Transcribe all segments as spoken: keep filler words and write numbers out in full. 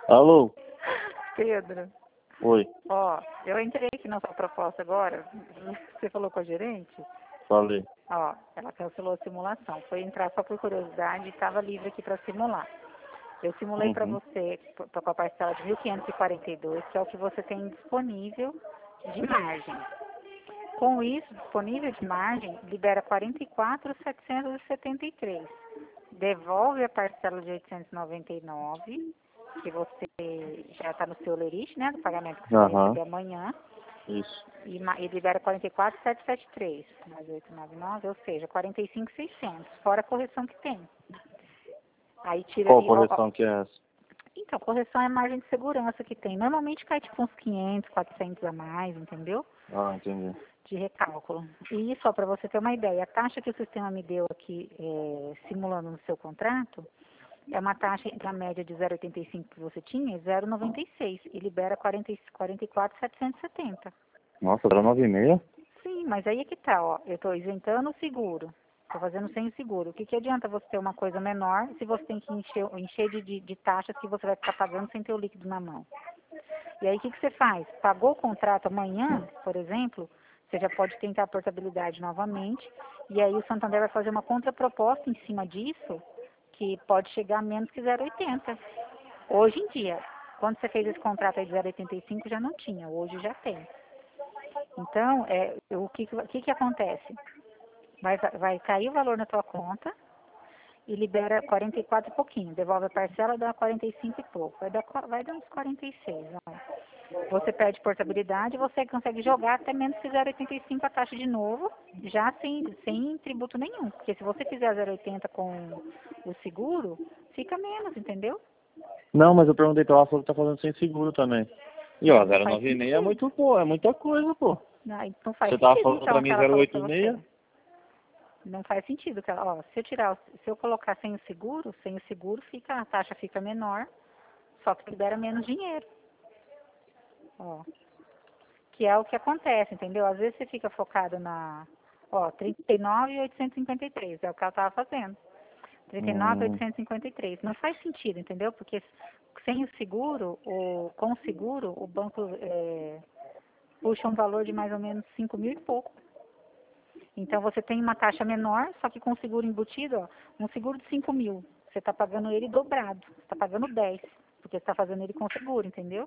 Alô? Pedro, Oi, ó, eu entrei aqui na sua proposta agora. Você falou com a gerente? falei. Ó, ela cancelou a simulação. Foi entrar só por curiosidade e estava livre aqui para simular. Eu simulei para Uhum. você p- com a parcela de mil quinhentos e quarenta e dois, que é o que você tem disponível de margem. Com isso, disponível de margem, libera quarenta e quatro mil setecentos e setenta e três. Devolve a parcela de oitocentos e noventa e nove, que você já está no seu lerite, né, do pagamento que você vai Aham, receber amanhã, isso. e, ma- e libera quarenta e quatro mil setecentos e setenta e três, mais oitocentos e noventa e nove, ou seja, quarenta e cinco mil e seiscentos, fora a correção que tem. Aí tira Qual ali, ó, ó, correção que é essa? então, correção é a margem de segurança que tem. Normalmente cai tipo uns quinhentos, quatrocentos a mais, entendeu? Ah, entendi. De recálculo. E só para você ter uma ideia, a taxa que o sistema me deu aqui, é, simulando no seu contrato, é uma taxa entre a média de zero vírgula oitenta e cinco que você tinha e zero vírgula noventa e seis, e libera quarenta, quarenta e quatro mil setecentos e setenta. Nossa, era nove e meia? Sim, mas aí é que tá, ó, eu estou isentando o seguro, estou fazendo sem o seguro. O que, que adianta você ter uma coisa menor se você tem que encher, encher de, de, de taxas que você vai ficar pagando sem ter o líquido na mão? E aí o que, que você faz? Pagou o contrato amanhã, por exemplo, você já pode tentar a portabilidade novamente, e aí o Santander vai fazer uma contraproposta em cima disso, que pode chegar a menos que zero vírgula oitenta. Hoje em dia, quando você fez esse contrato aí de zero vírgula oitenta e cinco já não tinha, hoje já tem. Então, é, o que, que, que que acontece? Vai, vai cair o valor na tua conta e libera quarenta e quatro e pouquinho, devolve a parcela, dá quarenta e cinco e pouco, vai dar, qua- vai dar uns quarenta e seis. Ó. Você perde portabilidade, você consegue jogar até menos que zero vírgula oitenta e cinco a taxa de novo, já sem, sem tributo nenhum. Porque se você fizer zero vírgula oitenta com o seguro, fica menos, entendeu? Não, mas eu perguntei pra ela, falou que tá fazendo sem seguro também. E ó, Não, não zero faz nove e meia é sentido. muito, pô, é muita coisa, pô. Não, não faz Você tava sentido, falando então, pra o que mim ela zero falou oito pra e você. meia? Não faz sentido. Que ela, ó, se eu tirar, o- se eu colocar sem o seguro, sem o seguro, fica, a taxa fica menor, só que libera menos dinheiro. Ó, que é o que acontece, entendeu? Às vezes você fica focado na, ó, trinta e nove mil oitocentos e cinquenta e três, é o que ela estava fazendo. trinta e nove mil Hum, oitocentos e cinquenta e três. Não faz sentido, entendeu? Porque sem o seguro, ou com o seguro, o banco é, puxa um valor de mais ou menos cinco mil e pouco. Então você tem uma taxa menor, só que com o seguro embutido, ó, um seguro de cinco mil. Você está pagando ele dobrado. Você está pagando dez, porque você está fazendo ele com seguro, entendeu?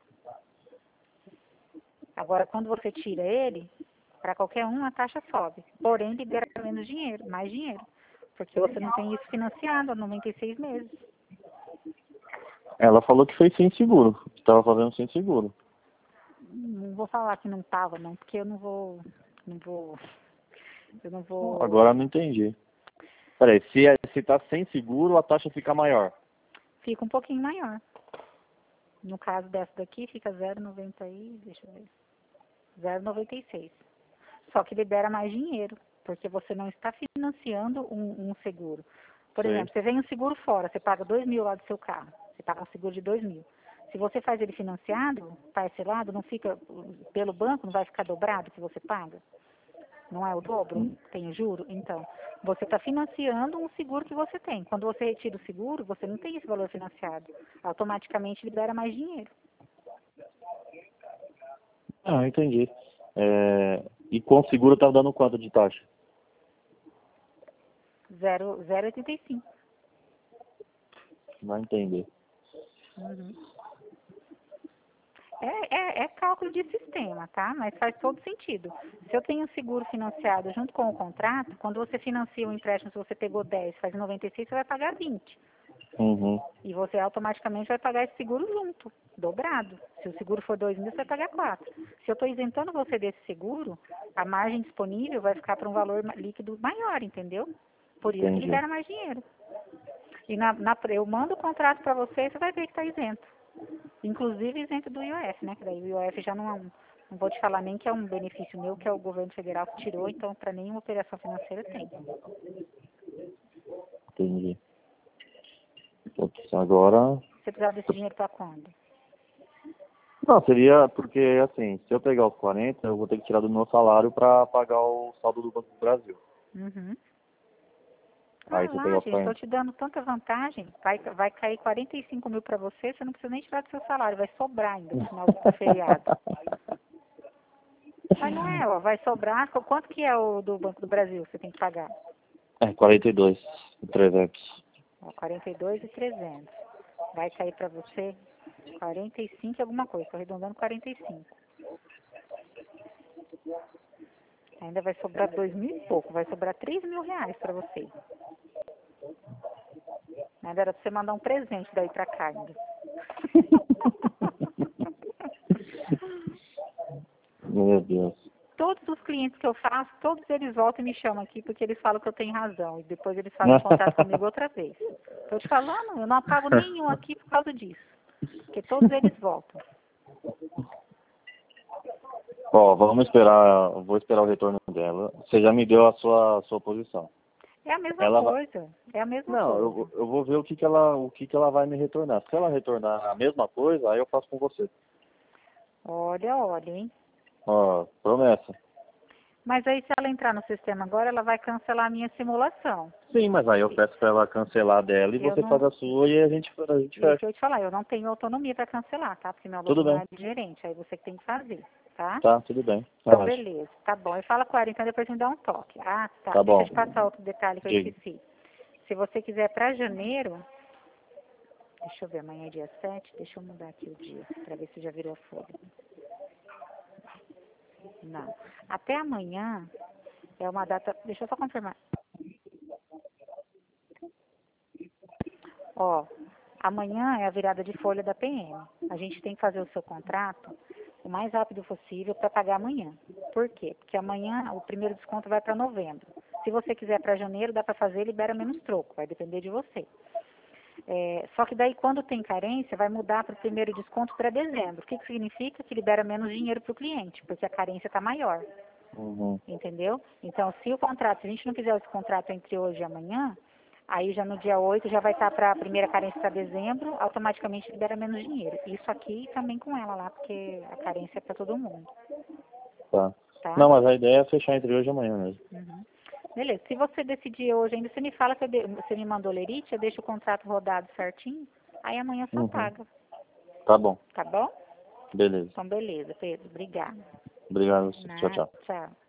Agora, quando você tira ele, para qualquer um a taxa sobe. Porém, libera menos dinheiro, mais dinheiro. Porque você não tem isso financiado há noventa e seis meses. ela falou que fez sem seguro, que tava fazendo sem seguro. Não vou falar que não tava, não, porque eu não vou. Não vou. Eu não vou. Agora eu não entendi. Peraí, se, é- se tá sem seguro, a taxa fica maior. Fica um pouquinho maior. No caso dessa daqui, fica zero vírgula noventa e. Deixa eu ver. zero vírgula noventa e seis. Só que libera mais dinheiro, porque você não está financiando um, um seguro. Por Sei. exemplo, você vem um seguro fora, você paga dois mil lá do seu carro, você paga um seguro de dois mil. Se você faz ele financiado, parcelado, não fica, pelo banco, não vai ficar dobrado que você paga? Não é o dobro? Tem o juro? Então, você está financiando um seguro que você tem. Quando você retira o seguro, você não tem esse valor financiado. Automaticamente libera mais dinheiro. Ah, entendi. É, e com seguro tava dando quanto de taxa? Zero, zero vírgula oitenta e cinco. Vai entender. Uhum. É, é, é cálculo de sistema, tá? Mas faz todo sentido. Se eu tenho um seguro financiado junto com o contrato, quando você financia um empréstimo, se você pegou dez, faz noventa e seis, você vai pagar vinte. Uhum, E você automaticamente vai pagar esse seguro junto, dobrado. Se o seguro for dois mil, você vai pagar quatro. Se eu estou isentando você desse seguro, a margem disponível vai ficar para um valor ma- líquido maior, entendeu? Por isso que entendi. libera mais dinheiro. E na, na- eu mando o contrato para você e você vai ver que está isento. Inclusive isento do I O F, né? Que daí o I O F já não é um, não vou te falar nem que é um benefício meu, que é o governo federal que tirou, então para nenhuma operação financeira tem. Entendi. Putz, agora. Você precisava desse dinheiro para quando? Não, seria porque, assim, se eu pegar os quarenta, eu vou ter que tirar do meu salário para pagar o saldo do Banco do Brasil. Uhum. Ah Aí você lá, pegar os gente, estou quarenta. te dando tanta vantagem. Vai, vai cair quarenta e cinco mil para você, você não precisa nem tirar do seu salário, vai sobrar ainda no final do feriado. Mas não é, ó, vai sobrar. Quanto que é o do Banco do Brasil que você tem que pagar? É, quarenta e dois, trezentos. Ó, quarenta e dois e trezentos. Vai cair para você quarenta e cinco e alguma coisa, estou arredondando quarenta e cinco. Ainda vai sobrar dois mil e pouco, vai sobrar três mil reais para você. Ainda era para você mandar um presente daí para cá ainda. Meu Deus. Todos os clientes que eu faço, todos eles voltam e me chamam aqui porque eles falam que eu tenho razão. E depois eles fazem contato comigo outra vez. Estou te falando, eu não apago nenhum aqui por causa disso. Porque todos eles voltam. Ó, vamos esperar, vou esperar o retorno dela. Você já me deu a sua, a sua posição. É a mesma Ela vai... coisa. É a mesma Não, coisa. eu, eu vou ver o que que ela, o que que ela vai me retornar. Se ela retornar a mesma coisa, aí eu faço com você. Olha, olha, hein? Ó, promessa. Mas aí se ela entrar no sistema agora, ela vai cancelar a minha simulação. Sim, mas aí eu peço pra ela cancelar dela e Eu você faz não... a sua e a gente, a gente Isso fecha. que eu ia te falar, eu não tenho autonomia para cancelar, tá? Porque meu Tudo login não bem. é de gerente, aí você que tem que fazer, tá? Tá, tudo bem. Então, Relaxa. beleza. Tá bom. E fala com ela, então depois me dá um toque. Ah, tá. Tá Deixa eu bom. te passar outro detalhe que eu Diga. esqueci. Se você quiser para janeiro, deixa eu ver, amanhã é dia sete, deixa eu mudar aqui o dia, para ver se já virou a folha. Não. Até amanhã é uma data, deixa eu só confirmar. Ó, amanhã é a virada de folha da P M. A gente tem que fazer o seu contrato o mais rápido possível para pagar amanhã. Por quê? Porque amanhã o primeiro desconto vai para novembro. Se você quiser para janeiro, dá para fazer, libera menos troco, vai depender de você. É, só que daí quando tem carência, vai mudar para o primeiro desconto para dezembro. O que, que significa? Que libera menos dinheiro para o cliente, porque a carência está maior. Uhum. Entendeu? Então, se o contrato, se a gente não fizer esse contrato entre hoje e amanhã, aí já no dia oito já vai estar para a primeira carência para dezembro, automaticamente libera menos dinheiro. Isso aqui também com ela lá, porque a carência é para todo mundo. Tá. Tá? Não, mas a ideia é fechar entre hoje e amanhã mesmo. Uhum. Beleza. Se você decidir hoje ainda, você me fala que eu de... você me mandou lerite, eu deixo o contrato rodado certinho, aí amanhã só Uhum. paga. Tá bom. Tá bom? Beleza. Então, beleza, Pedro. Obrigada. Obrigado. Tchau, Nada. tchau. Tchau.